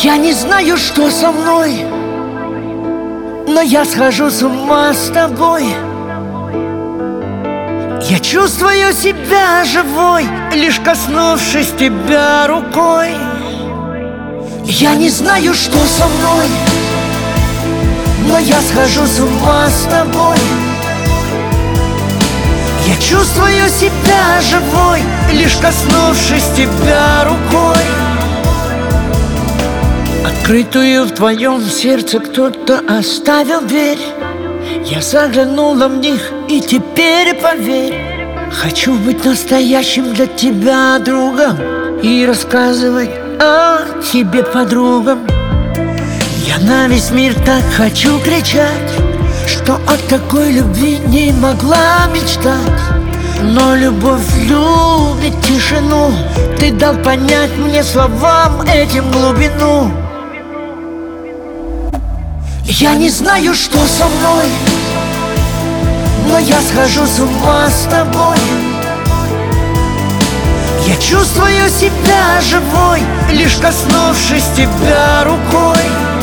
Я не знаю, что со мной, но я схожу с ума с тобой. Я чувствую себя живой, лишь коснувшись тебя рукой. Я не знаю, что со мной, но я схожу с ума с тобой. Я чувствую себя живой, лишь коснувшись тебя рукой. Открытую в твоем сердце кто-то оставил дверь. Я заглянула в них, и теперь поверь, хочу быть настоящим для тебя другом и рассказывать о тебе подругам. Я на весь мир так хочу кричать, что о такой любви не могла мечтать. Но любовь любит тишину, ты дал понять мне словам этим глубину. Я не знаю, что со мной, но я схожу с ума с тобой. Я чувствую себя живой, лишь коснувшись тебя рукой.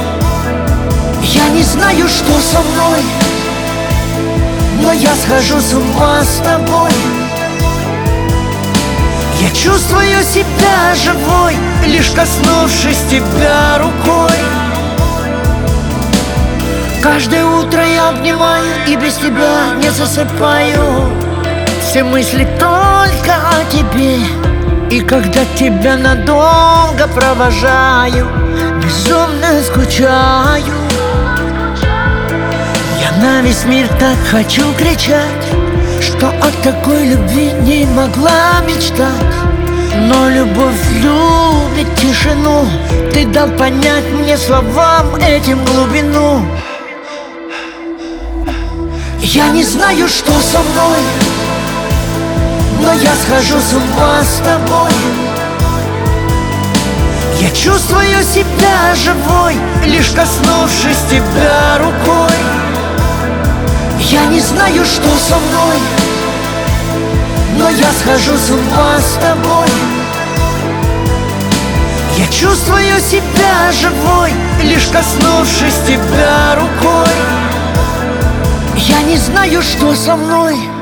Я не знаю, что со мной, но я схожу с ума с тобой. Я чувствую себя живой, лишь коснувшись тебя рукой. Каждое утро я обнимаю и без тебя не засыпаю. Все мысли только о тебе, и когда тебя надолго провожаю, безумно скучаю. Я на весь мир так хочу кричать, что о такой любви не могла мечтать. Но любовь любит тишину, ты дал понять мне словам этим глубину. Я не знаю, что со мной, но я схожу с ума с тобой. Я чувствую себя живой, лишь коснувшись тебя рукой. Я не знаю, что со мной, но я схожу с ума с тобой. Я чувствую себя живой, лишь коснувшись тебя рукой. Я не знаю, что со мной,